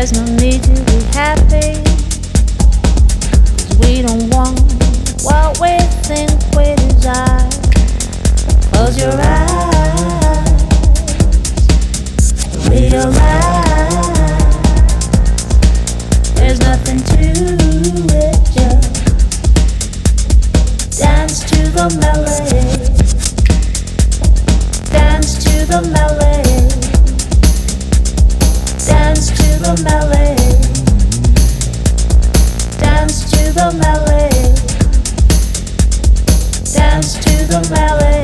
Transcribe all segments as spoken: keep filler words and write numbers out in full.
There's no need to be happy, 'cause we don't want what we think we desire. Close your eyes, realize there's nothing to it, just dance to the melody, dance to the melody, dance to the melody, dance to the melody, dance to the melody.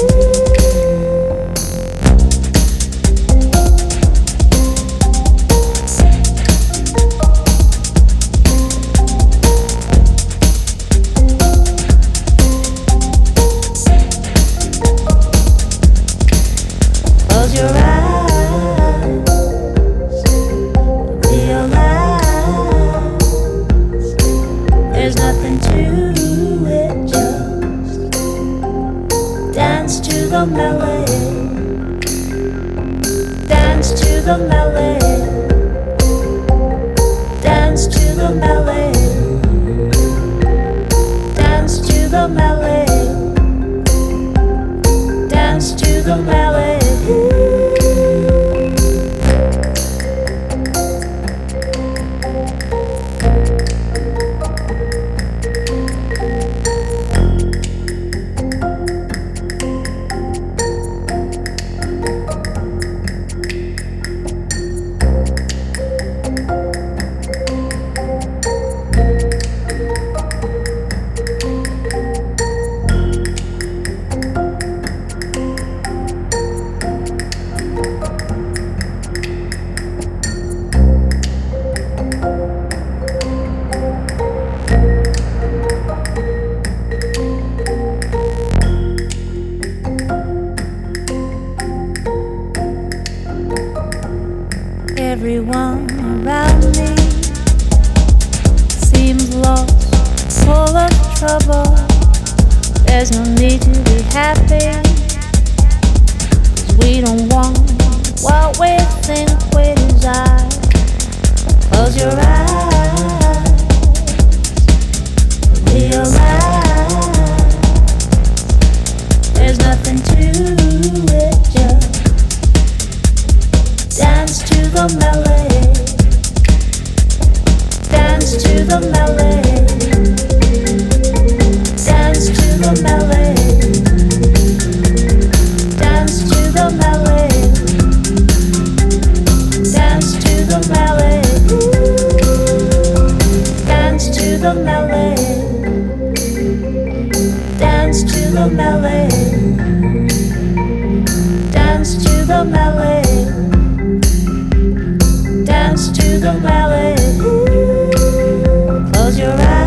Close your eyes, realize there's nothing to it, just dance to the melody, dance to the melody, dance to the melody, dance to the melody, dance to the melody. Everyone around me seems lost, full of trouble. There's no need to be happy, 'cause we don't want what we think we desire. Close your eyes, realize there's nothing to it, just dance to the melody, dance to the melody, dance to the melody, dance to the melody, dance to the melody, dance to the melody, dance to the melody, dance to the melody, dance to the melody. Close your eyes.